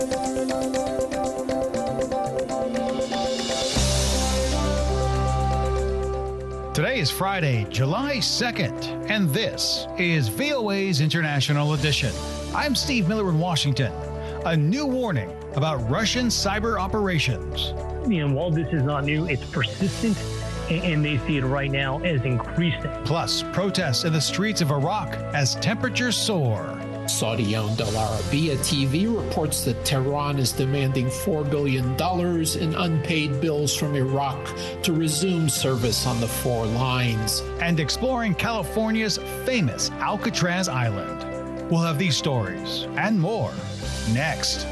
Today is Friday, July 2nd, and this is VOA's International Edition. I'm Steve Miller in Washington. A new warning about Russian cyber operations. While this is not new, it's persistent, and they see it right now as increasing. Plus, protests in the streets of Iraq as temperatures soar. Saudi-owned Al Arabiya TV reports that Tehran is demanding $4 billion in unpaid bills from Iraq to resume service on the four lines. And exploring California's famous Alcatraz Island. We'll have these stories and more next.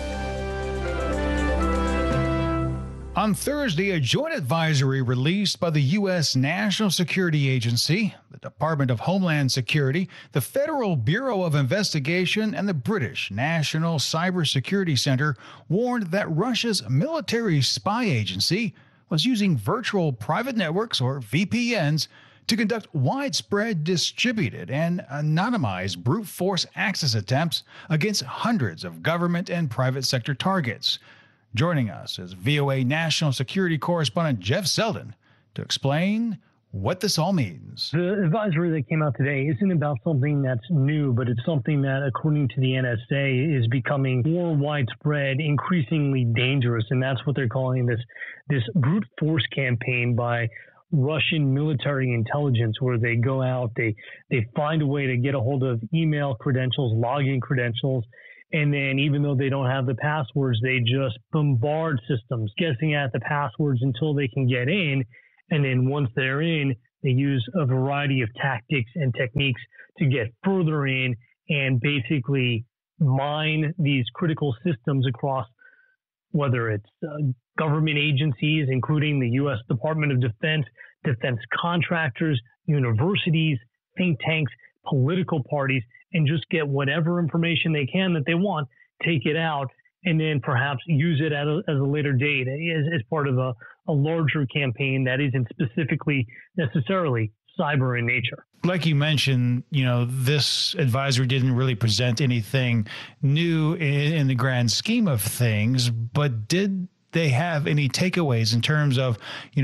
On Thursday, a joint advisory released by the U.S. National Security Agency, the Department of Homeland Security, the Federal Bureau of Investigation, and the British National Cybersecurity Center warned that Russia's military spy agency was using virtual private networks, or VPNs, to conduct widespread distributed and anonymized brute force access attempts against hundreds of government and private sector targets. Joining us is VOA National Security Correspondent Jeff Selden to explain what this all means. The advisory that came out today isn't about something that's new, but it's something that, according to the NSA, is becoming more widespread, increasingly dangerous, and that's what they're calling this brute force campaign by Russian military intelligence, where they go out, they find a way to get a hold of email credentials, login credentials, and then even though they don't have the passwords, they just bombard systems, guessing at the passwords until they can get in. And then once they're in, they use a variety of tactics and techniques to get further in and basically mine these critical systems across, whether it's government agencies, including the U.S. Department of Defense, defense contractors, universities, think tanks, political parties, and just get whatever information they can that they want, take it out, and then perhaps use it as a later date as part of a larger campaign that isn't specifically necessarily cyber in nature. Like you mentioned, this advisory didn't really present anything new in the grand scheme of things, but did they have any takeaways in terms of,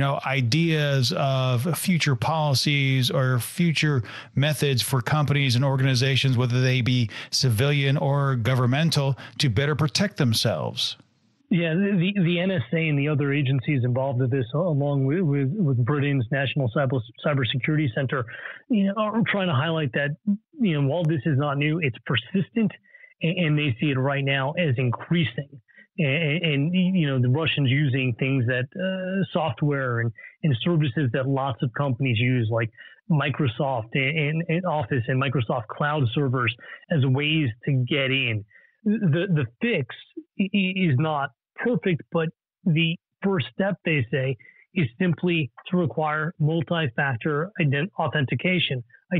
ideas of future policies or future methods for companies and organizations, whether they be civilian or governmental, to better protect themselves? Yeah, the NSA and the other agencies involved with this, along with Britain's National Cybersecurity Center, are trying to highlight that, while this is not new, it's persistent, and they see it right now as increasing. And the Russians using things that software and services that lots of companies use, like Microsoft and Office and Microsoft Cloud servers, as ways to get in. The fix is not perfect, but the first step, they say, is simply to require multi-factor identification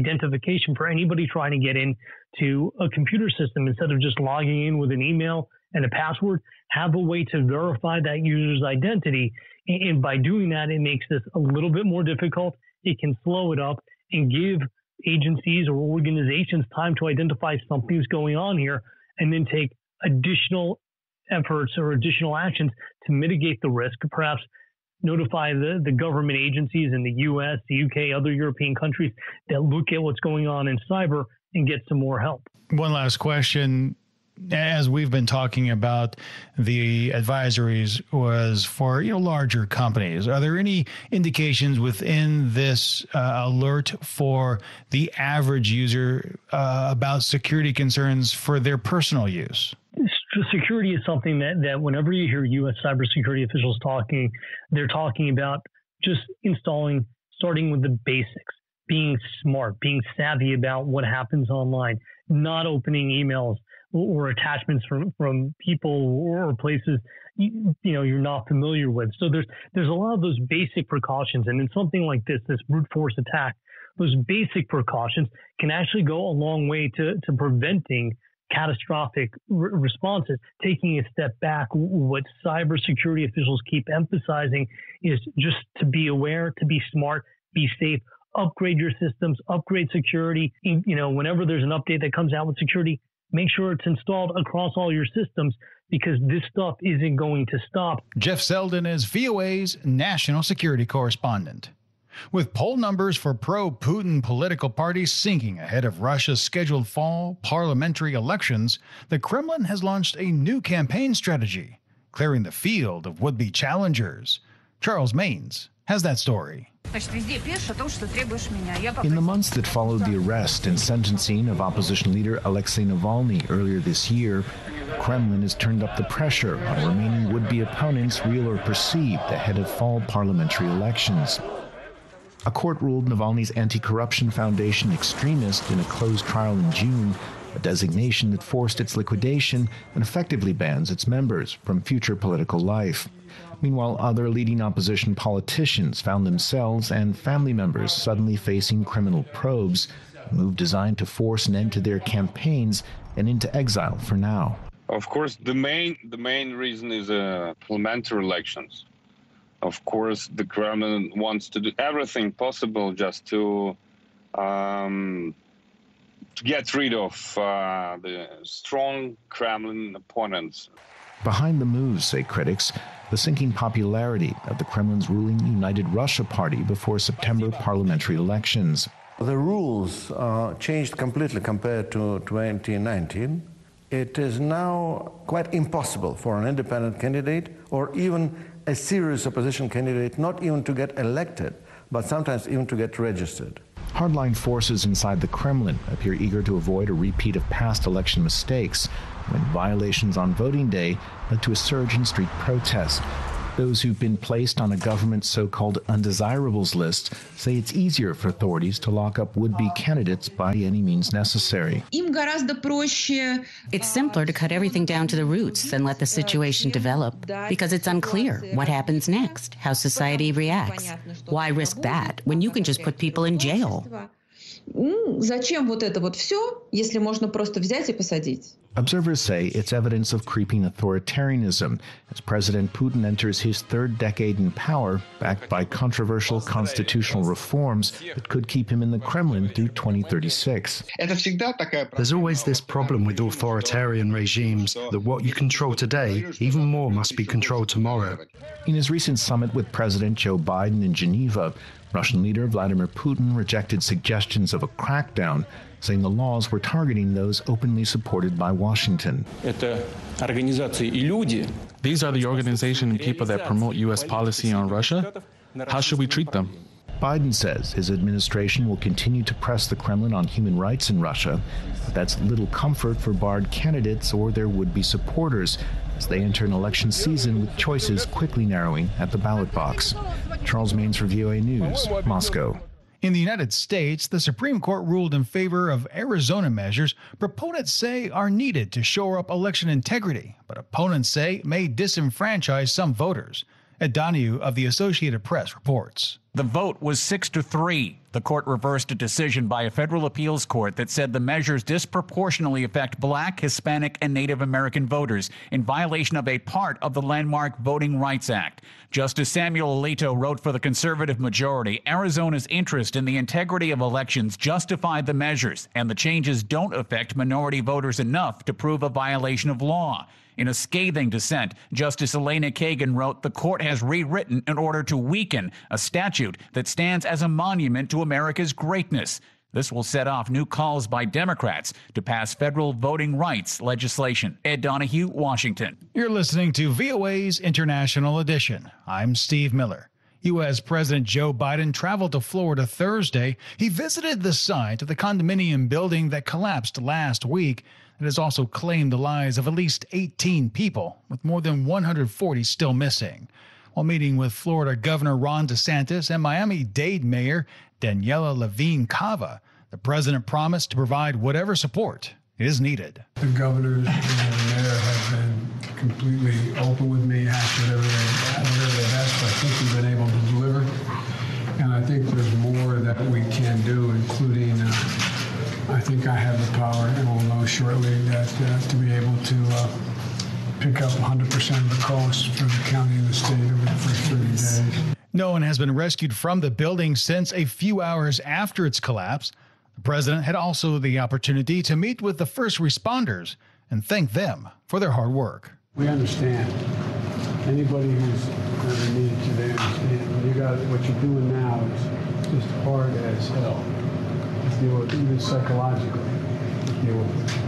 for anybody trying to get into a computer system. Instead of just logging in with an email and a password, have a way to verify that user's identity. And by doing that, it makes this a little bit more difficult. It can slow it up and give agencies or organizations time to identify something's going on here, and then take additional efforts or additional actions to mitigate the risk, perhaps notify the government agencies in the U.S., the U.K., other European countries that look at what's going on in cyber and get some more help. One last question. As we've been talking about, the advisories was for larger companies. Are there any indications within this alert for the average user about security concerns for their personal use? Security is something that whenever you hear U.S. cybersecurity officials talking, they're talking about just starting with the basics, being smart, being savvy about what happens online, not opening emails or attachments from people or places you're not familiar with. So there's a lot of those basic precautions, and in something like this brute force attack, those basic precautions can actually go a long way to preventing catastrophic responses. Taking a step back, what cybersecurity officials keep emphasizing is just to be aware, to be smart, be safe, upgrade your systems, upgrade security. Whenever there's an update that comes out with security, make sure it's installed across all your systems, because this stuff isn't going to stop. Jeff Selden is VOA's national security correspondent. With poll numbers for pro-Putin political parties sinking ahead of Russia's scheduled fall parliamentary elections, the Kremlin has launched a new campaign strategy, clearing the field of would-be challengers. Charles Maines has that story. In the months that followed the arrest and sentencing of opposition leader Alexei Navalny earlier this year, Kremlin has turned up the pressure on remaining would-be opponents, real or perceived, ahead of fall parliamentary elections. A court ruled Navalny's anti-corruption foundation extremist in a closed trial in June, a designation that forced its liquidation and effectively bans its members from future political life. Meanwhile, other leading opposition politicians found themselves and family members suddenly facing criminal probes, a move designed to force an end to their campaigns and into exile for now. Of course, the main reason is parliamentary elections. Of course, the Kremlin wants to do everything possible just to get rid of the strong Kremlin opponents. Behind the moves, say critics, the sinking popularity of the Kremlin's ruling United Russia Party before September parliamentary elections. The rules changed completely compared to 2019. It is now quite impossible for an independent candidate or even a serious opposition candidate not even to get elected, but sometimes even to get registered. Hardline forces inside the Kremlin appear eager to avoid a repeat of past election mistakes when violations on voting day led to a surge in street protests. Those who've been placed on a government's so-called undesirables list say it's easier for authorities to lock up would-be candidates by any means necessary. It's simpler to cut everything down to the roots than let the situation develop, because it's unclear what happens next, how society reacts. Why risk that when you can just put people in jail? Observers say it's evidence of creeping authoritarianism as President Putin enters his third decade in power, backed by controversial constitutional reforms that could keep him in the Kremlin through 2036. There's always this problem with authoritarian regimes, that what you control today, even more must be controlled tomorrow. In his recent summit with President Joe Biden in Geneva, Russian leader Vladimir Putin rejected suggestions of a crackdown, saying the laws were targeting those openly supported by Washington. These are the organization and people that promote U.S. policy on Russia. How should we treat them? Biden says his administration will continue to press the Kremlin on human rights in Russia, but that's little comfort for barred candidates or their would-be supporters as they enter an election season with choices quickly narrowing at the ballot box. Charles Maines for VOA News, Moscow. In the United States, the Supreme Court ruled in favor of Arizona measures proponents say are needed to shore up election integrity, but opponents say may disenfranchise some voters. Ed Donahue of the Associated Press reports. The vote was 6-3. The court reversed a decision by a federal appeals court that said the measures disproportionately affect Black, Hispanic, and Native American voters in violation of a part of the landmark Voting Rights Act. Justice Samuel Alito wrote for the conservative majority, Arizona's interest in the integrity of elections justified the measures, and the changes don't affect minority voters enough to prove a violation of law. In a scathing dissent, Justice Elena Kagan wrote, the court has rewritten in order to weaken a statute that stands as a monument to America's greatness. This will set off new calls by Democrats to pass federal voting rights legislation. Ed Donahue, Washington. You're listening to VOA's International Edition. I'm Steve Miller. U.S. President Joe Biden traveled to Florida Thursday. He visited the site of the condominium building that collapsed last week. It has also claimed the lives of at least 18 people, with more than 140 still missing. While meeting with Florida Governor Ron DeSantis and Miami-Dade Mayor Daniela Levine Cava, the president promised to provide whatever support is needed. The governors and the mayor have been completely open with me, asked whatever they've asked. I think we've been able to deliver, and I think there's more that we can do, including I think I have the power, and we'll know shortly, that to be able to pick up 100% of the cost for the county and the state over the first 30 days. No one has been rescued from the building since a few hours after its collapse. The president had also the opportunity to meet with the first responders and thank them for their hard work. We understand. Anybody who's ever needed to, they understand. What you're doing now is just hard as hell to deal with, even psychologically, to deal with it.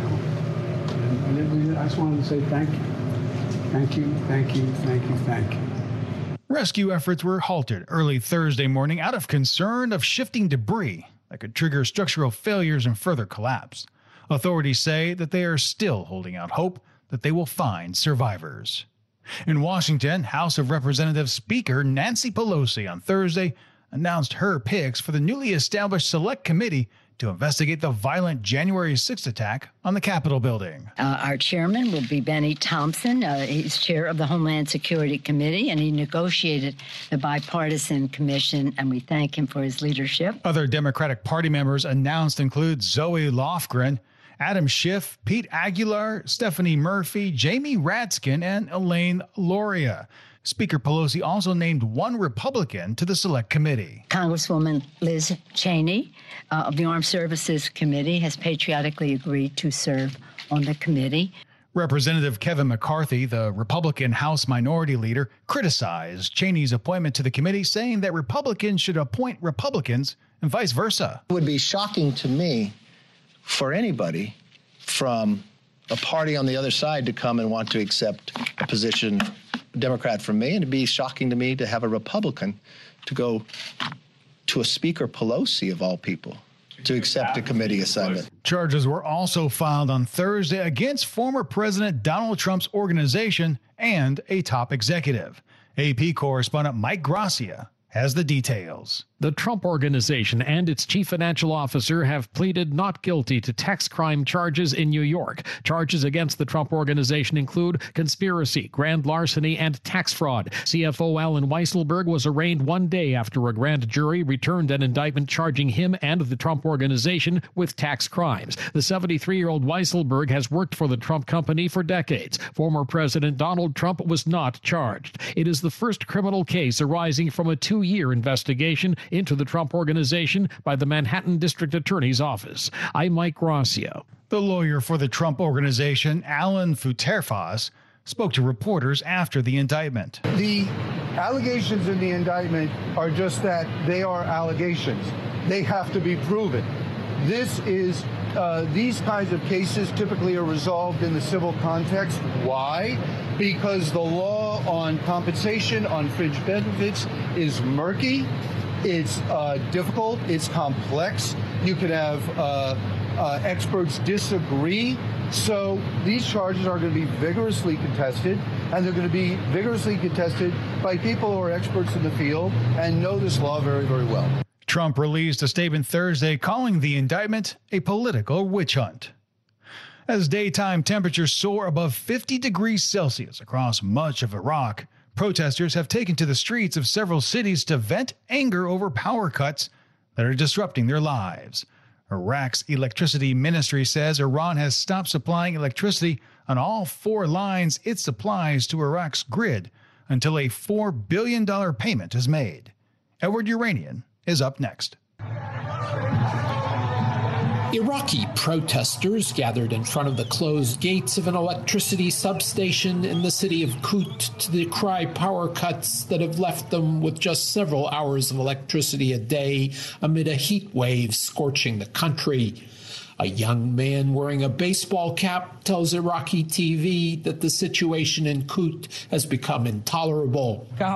And I just wanted to say thank you. Thank you, thank you, thank you, thank you. Rescue efforts were halted early Thursday morning out of concern of shifting debris that could trigger structural failures and further collapse. Authorities say that they are still holding out hope that they will find survivors. In Washington, House of Representatives Speaker Nancy Pelosi on Thursday announced her picks for the newly established Select Committee to investigate the violent January 6th attack on the Capitol building. Our chairman will be Benny Thompson. He's chair of the Homeland Security Committee, and he negotiated the bipartisan commission, and we thank him for his leadership. Other Democratic Party members announced include Zoe Lofgren, Adam Schiff, Pete Aguilar, Stephanie Murphy, Jamie Ratskin, and Elaine Loria. Speaker Pelosi also named one Republican to the Select Committee. Congresswoman Liz Cheney of the Armed Services Committee has patriotically agreed to serve on the committee. Representative Kevin McCarthy, the Republican House Minority Leader, criticized Cheney's appointment to the committee, saying that Republicans should appoint Republicans and vice versa. It would be shocking to me for anybody from a party on the other side to come and want to accept a position, a Democrat from me, and it'd be shocking to me to have a Republican to go to a Speaker Pelosi, of all people, to accept a committee assignment. Charges were also filed on Thursday against former President Donald Trump's organization and a top executive. AP correspondent Mike Gracia has the details. The Trump Organization and its chief financial officer have pleaded not guilty to tax crime charges in New York. Charges against the Trump Organization include conspiracy, grand larceny, and tax fraud. CFO Alan Weisselberg was arraigned one day after a grand jury returned an indictment charging him and the Trump Organization with tax crimes. The 73-year-old Weisselberg has worked for the Trump company for decades. Former President Donald Trump was not charged. It is the first criminal case arising from a 2-year investigation into the Trump Organization by the Manhattan District Attorney's Office. I'm Mike Gracia. The lawyer for the Trump Organization, Alan Futerfas, spoke to reporters after the indictment. The allegations in the indictment are just that they are allegations. They have to be proven. These kinds of cases typically are resolved in the civil context. Why? Because the law on compensation, on fringe benefits is murky. It's difficult. It's complex. You could have experts disagree. So these charges are going to be vigorously contested, and they're going to be vigorously contested by people who are experts in the field and know this law very, very well. Trump released a statement Thursday calling the indictment a political witch hunt. As daytime temperatures soar above 50 degrees Celsius across much of Iraq, protesters have taken to the streets of several cities to vent anger over power cuts that are disrupting their lives. Iraq's electricity ministry says Iran has stopped supplying electricity on all 4 lines it supplies to Iraq's grid until a $4 billion payment is made. Edward Uranian is up next. Iraqi protesters gathered in front of the closed gates of an electricity substation in the city of Kut to decry power cuts that have left them with just several hours of electricity a day amid a heat wave scorching the country. A young man wearing a baseball cap tells Iraqi TV that the situation in Kut has become intolerable. He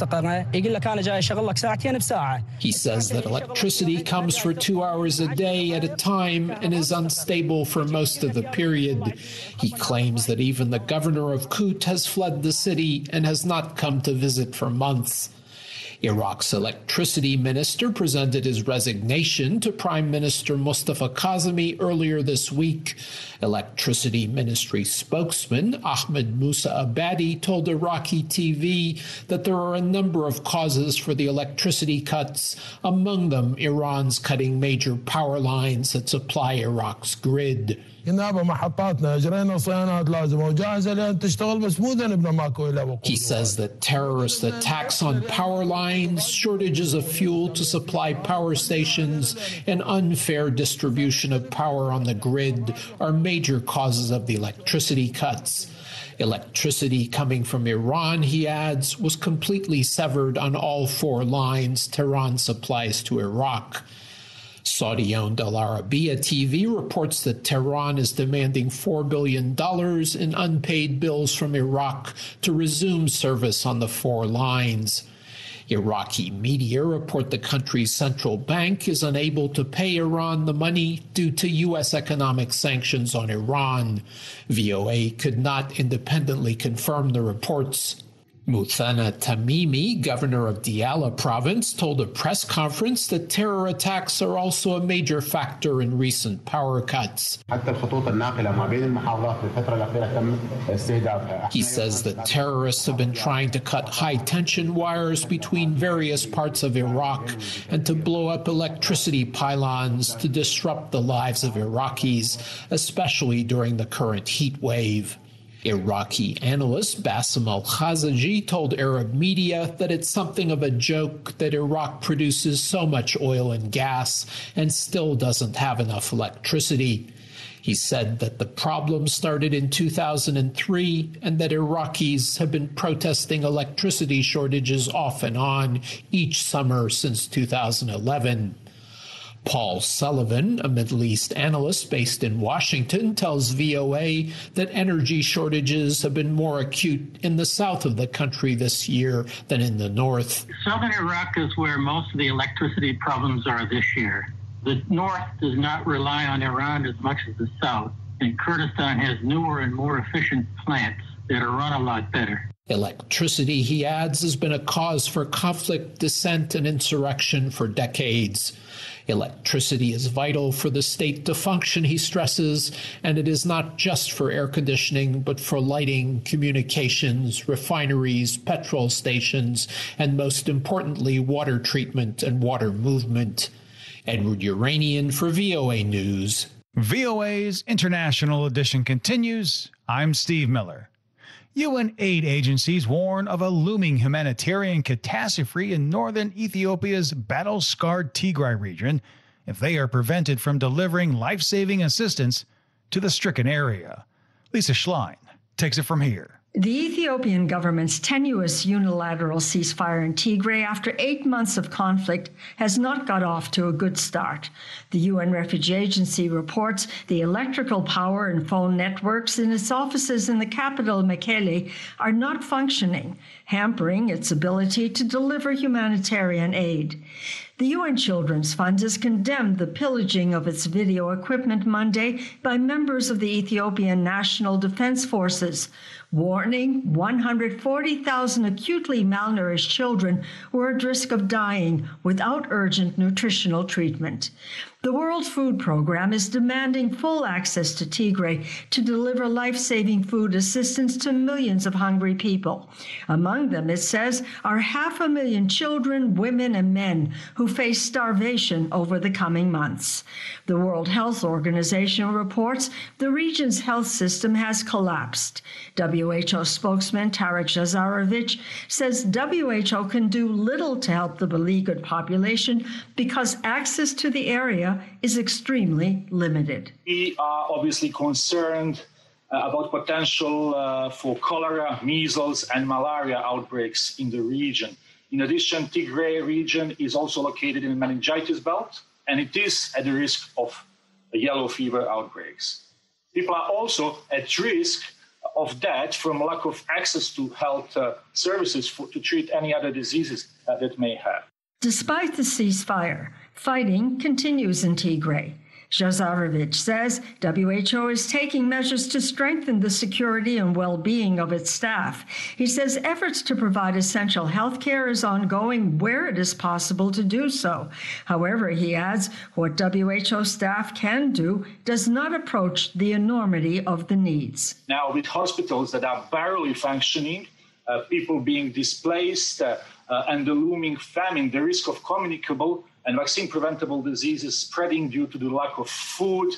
says that electricity comes for 2 hours a day at a time and is unstable for most of the period. He claims that even the governor of Kut has fled the city and has not come to visit for months. Iraq's electricity minister presented his resignation to Prime Minister Mustafa Kazemi earlier this week. Electricity ministry spokesman Ahmed Musa Abadi told Iraqi TV that there are a number of causes for the electricity cuts, among them Iran's cutting major power lines that supply Iraq's grid. He says that terrorist attacks on power lines, shortages of fuel to supply power stations, and unfair distribution of power on the grid are major causes of the electricity cuts. Electricity coming from Iran, he adds, was completely severed on all 4 lines Tehran supplies to Iraq. Saudi-owned Al Arabiya TV reports that Tehran is demanding $4 billion in unpaid bills from Iraq to resume service on the 4 lines. Iraqi media report the country's central bank is unable to pay Iran the money due to U.S. economic sanctions on Iran. VOA could not independently confirm the reports. Muthana Tamimi, governor of Diyala province, told a press conference that terror attacks are also a major factor in recent power cuts. He says that terrorists have been trying to cut high-tension wires between various parts of Iraq and to blow up electricity pylons to disrupt the lives of Iraqis, especially during the current heat wave. Iraqi analyst Bassem al-Khazaji told Arab media that it's something of a joke that Iraq produces so much oil and gas and still doesn't have enough electricity. He said that the problem started in 2003 and that Iraqis have been protesting electricity shortages off and on each summer since 2011. Paul Sullivan, a Middle East analyst based in Washington, tells VOA that energy shortages have been more acute in the south of the country this year than in the north. Southern Iraq is where most of the electricity problems are this year. The north does not rely on Iran as much as the south, and Kurdistan has newer and more efficient plants that are run a lot better. Electricity, he adds, has been a cause for conflict, dissent, and insurrection for decades. Electricity is vital for the state to function, he stresses, and it is not just for air conditioning, but for lighting, communications, refineries, petrol stations, and most importantly, water treatment and water movement. Edward Uranian for VOA News. VOA's International Edition continues. I'm Steve Miller. UN aid agencies warn of a looming humanitarian catastrophe in northern Ethiopia's battle-scarred Tigray region if they are prevented from delivering life-saving assistance to the stricken area. Lisa Schlein takes it from here. The Ethiopian government's tenuous unilateral ceasefire in Tigray after 8 months of conflict has not got off to a good start. The UN Refugee Agency reports the electrical power and phone networks in its offices in the capital, Mekele, are not functioning, hampering its ability to deliver humanitarian aid. The UN Children's Fund has condemned the pillaging of its video equipment Monday by members of the Ethiopian National Defense Forces, warning 140,000 acutely malnourished children were at risk of dying without urgent nutritional treatment. The World Food Programme is demanding full access to Tigray to deliver life-saving food assistance to millions of hungry people. Among them, it says, are 500,000 children, women, and men who face starvation over the coming months. The World Health Organization reports the region's health system has collapsed. WHO spokesman Tarek Jazarovich says WHO can do little to help the beleaguered population because access to the area is extremely limited. We are obviously concerned about potential for cholera, measles, and malaria outbreaks in the region. In addition, Tigray region is also located in a meningitis belt, and it is at the risk of yellow fever outbreaks. People are also at risk of death from lack of access to health services to treat any other diseases that may have. Despite the ceasefire, fighting continues in Tigray. Jazarovich says WHO is taking measures to strengthen the security and well-being of its staff. He says efforts to provide essential health care is ongoing where it is possible to do so. However, he adds, what WHO staff can do does not approach the enormity of the needs. Now, with hospitals that are barely functioning, people being displaced, and the looming famine, the risk of communicable and vaccine-preventable diseases spreading due to the lack of food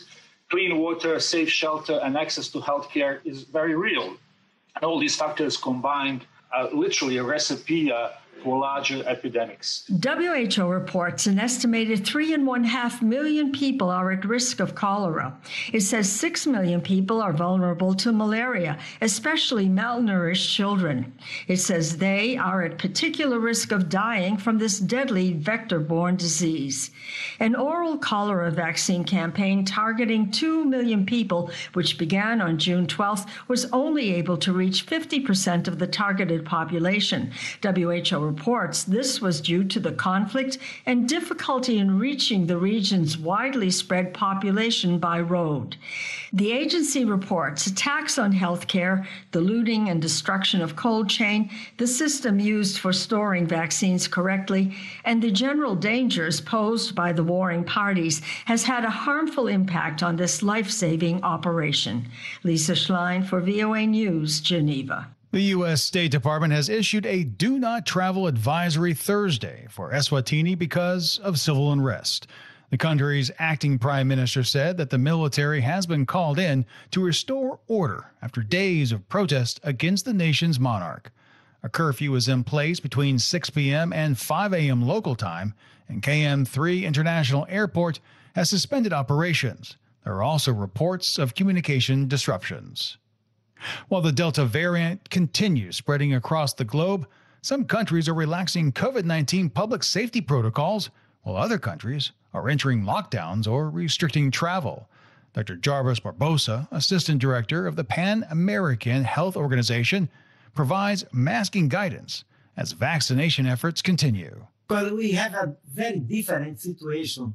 clean water, safe shelter, and access to healthcare is very real. And all these factors combined are literally a recipe for larger epidemics. WHO reports an estimated 3.5 million people are at risk of cholera. It says 6 million people are vulnerable to malaria, especially malnourished children. It says they are at particular risk of dying from this deadly vector-borne disease. An oral cholera vaccine campaign targeting 2 million people, which began on June 12th, was only able to reach 50% of the targeted population. WHO reports this was due to the conflict and difficulty in reaching the region's widely spread population by road. The agency reports attacks on healthcare, the looting and destruction of cold chain, the system used for storing vaccines correctly, and the general dangers posed by the warring parties has had a harmful impact on this life-saving operation. Lisa Schlein for VOA News, Geneva. The U.S. State Department has issued a do-not-travel advisory Thursday for Eswatini because of civil unrest. The country's acting prime minister said that the military has been called in to restore order after days of protest against the nation's monarch. A curfew is in place between 6 p.m. and 5 a.m. local time, and KM3 International Airport has suspended operations. There are also reports of communication disruptions. While the Delta variant continues spreading across the globe, some countries are relaxing COVID-19 public safety protocols, while other countries are entering lockdowns or restricting travel. Dr. Jarvis Barbosa, Assistant Director of the Pan American Health Organization, provides masking guidance as vaccination efforts continue. But we have a very different situation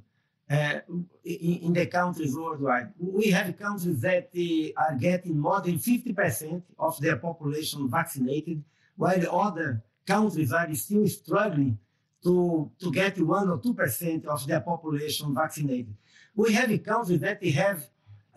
in the countries worldwide. We have countries that are getting more than 50% of their population vaccinated, while other countries are still struggling to get 1 or 2% of their population vaccinated. We have countries that have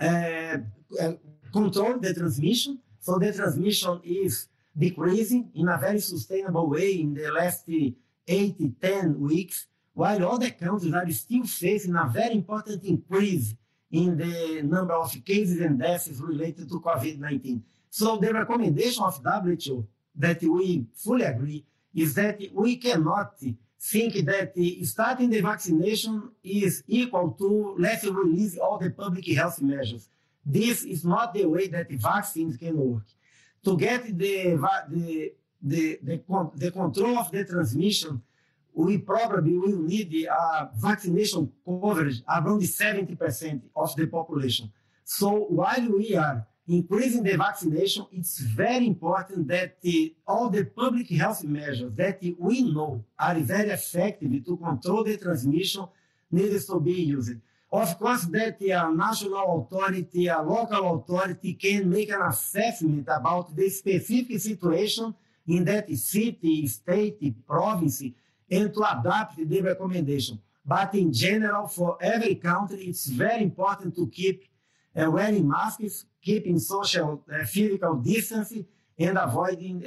controlled the transmission, so the transmission is decreasing in a very sustainable way in the last 8-10 weeks, while other countries are still facing a very important increase in the number of cases and deaths related to COVID-19. So the recommendation of WHO that we fully agree is that we cannot think that starting the vaccination is equal to let's release all the public health measures. This is not the way that vaccines can work. To get the control of the transmission, we probably will need a vaccination coverage around 70% of the population. So while we are increasing the vaccination, it's very important that all the public health measures that we know are very effective to control the transmission needs to be used. Of course, that a national authority, a local authority can make an assessment about the specific situation in that city, state, province, and to adapt the recommendation. But in general, for every country, it's very important to keep wearing masks, keeping social physical distancing, and avoiding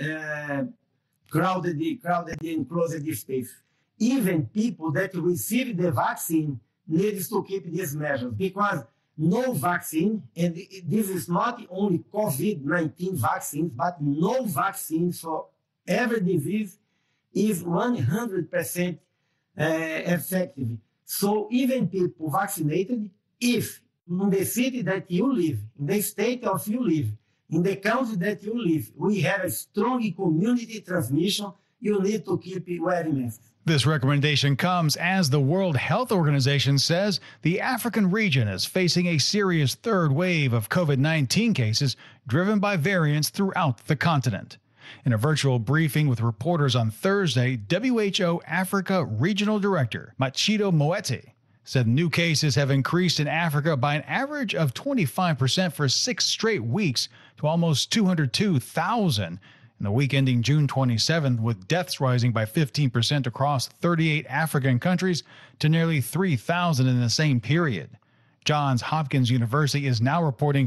crowded and closed space. Even people that receive the vaccine needs to keep these measures, because no vaccine, and this is not only COVID-19 vaccines, but no vaccine for every disease is 100% effective. So even people vaccinated, if in the city that you live, in the state of you live, in the country that you live, we have a strong community transmission, you need to keep wearing masks. This recommendation comes as the World Health Organization says the African region is facing a serious third wave of COVID-19 cases driven by variants throughout the continent. In a virtual briefing with reporters on Thursday, WHO Africa Regional Director Matshidiso Moeti said new cases have increased in Africa by an average of 25% for 6 straight weeks to almost 202,000 in the week ending June 27th, with deaths rising by 15% across 38 African countries to nearly 3,000 in the same period. Johns Hopkins University is now reporting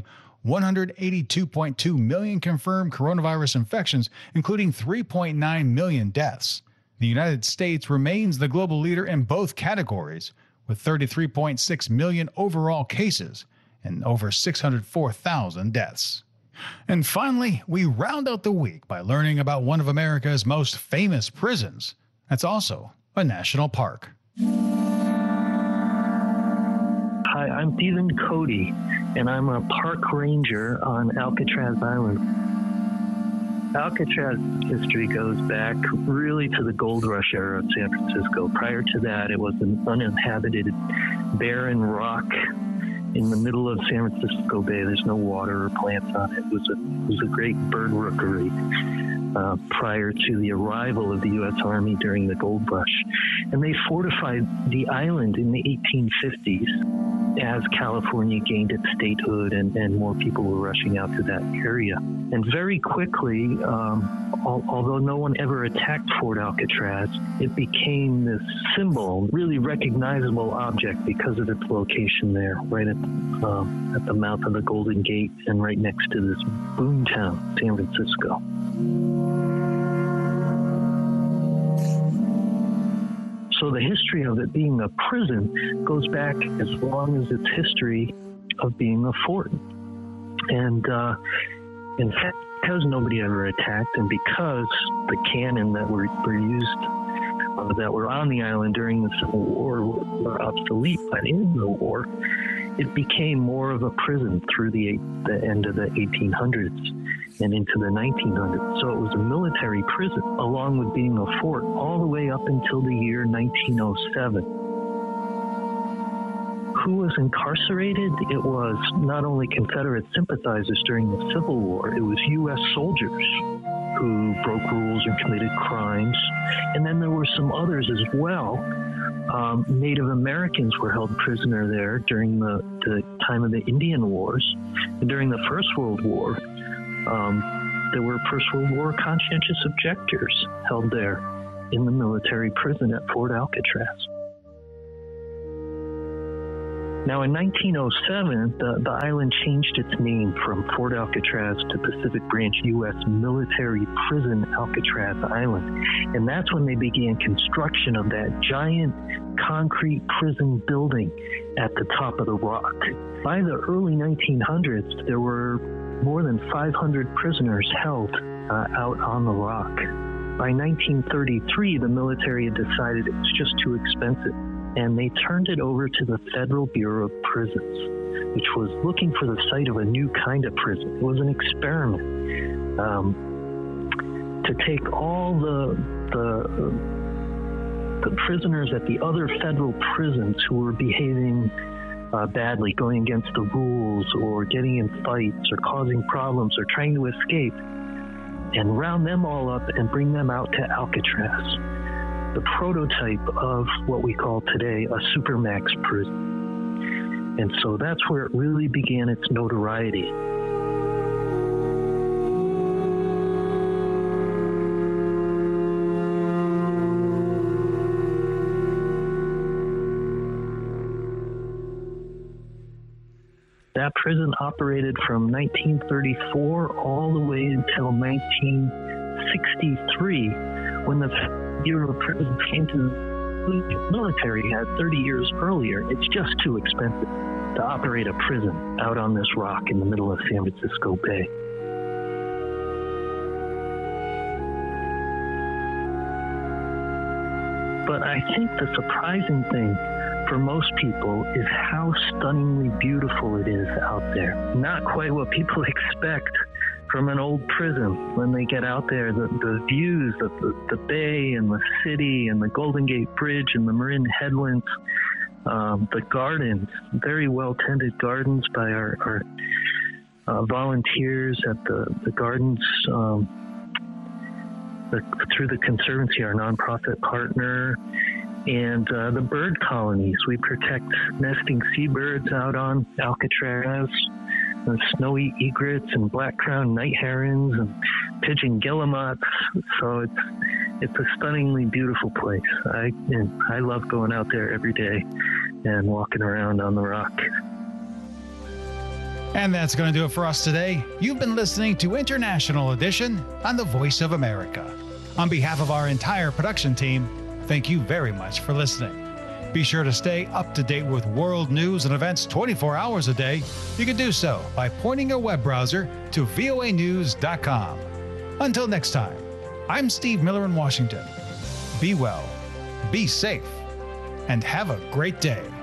182.2 million confirmed coronavirus infections, including 3.9 million deaths. The United States remains the global leader in both categories, with 33.6 million overall cases and over 604,000 deaths. And finally, we round out the week by learning about one of America's most famous prisons. That's also a national park. Hi, I'm Stephen Cody, and I'm a park ranger on Alcatraz Island. Alcatraz history goes back really to the gold rush era of San Francisco. Prior to that, it was an uninhabited, barren rock in the middle of San Francisco Bay. There's no water or plants on it. It was a great bird rookery prior to the arrival of the U.S. Army during the gold rush. And they fortified the island in the 1850s as California gained its statehood and more people were rushing out to that area. And very quickly, although no one ever attacked Fort Alcatraz, it became this symbol, really recognizable object because of its location there, right at the mouth of the Golden Gate and right next to this boomtown, San Francisco. So the history of it being a prison goes back as long as its history of being a fort. And in fact, because nobody ever attacked and because the cannon that were used that were on the island during the Civil War were obsolete by the end of the war, it became more of a prison through the end of the 1800s and into the 1900s. So it was a military prison, along with being a fort, all the way up until the year 1907. Who was incarcerated? It was not only Confederate sympathizers during the Civil War, it was U.S. soldiers who broke rules and committed crimes. And then there were some others as well. Native Americans were held prisoner there during the time of the Indian Wars. And during the First World War, there were First World War conscientious objectors held there in the military prison at Fort Alcatraz. Now, in 1907, the island changed its name from Fort Alcatraz to Pacific Branch U.S. Military Prison Alcatraz Island. And that's when they began construction of that giant concrete prison building at the top of the rock. By the early 1900s, there were more than 500 prisoners held out on the rock. By 1933, the military had decided it was just too expensive, and they turned it over to the Federal Bureau of Prisons, which was looking for the site of a new kind of prison. It was an experiment to take all the prisoners at the other federal prisons who were behaving badly, going against the rules or getting in fights or causing problems or trying to escape, and round them all up and bring them out to Alcatraz, the prototype of what we call today a supermax prison. And so that's where it really began its notoriety. That prison operated from 1934 all the way until 1963, when the Bureau of Prisons came to the military had 30 years earlier. It's just too expensive to operate a prison out on this rock in the middle of San Francisco Bay. But I think the surprising thing for most people is how stunningly beautiful it is out there. Not quite what people expect from an old prison when they get out there. The views of the bay and the city and the Golden Gate Bridge and the Marin Headlands, the gardens, very well-tended gardens by our volunteers at the gardens through the Conservancy, our nonprofit partner, and the bird colonies. We protect nesting seabirds out on Alcatraz, snowy egrets and black-crowned night herons and pigeon guillemots. So it's a stunningly beautiful place. I love going out there every day and walking around on the rock. And that's going to do it for us today. You've been listening to International Edition on the Voice of America. On behalf of our entire production team, thank you very much for listening. Be sure to stay up to date with world news and events 24 hours a day. You can do so by pointing your web browser to voanews.com. Until next time, I'm Steve Miller in Washington. Be well, be safe, and have a great day.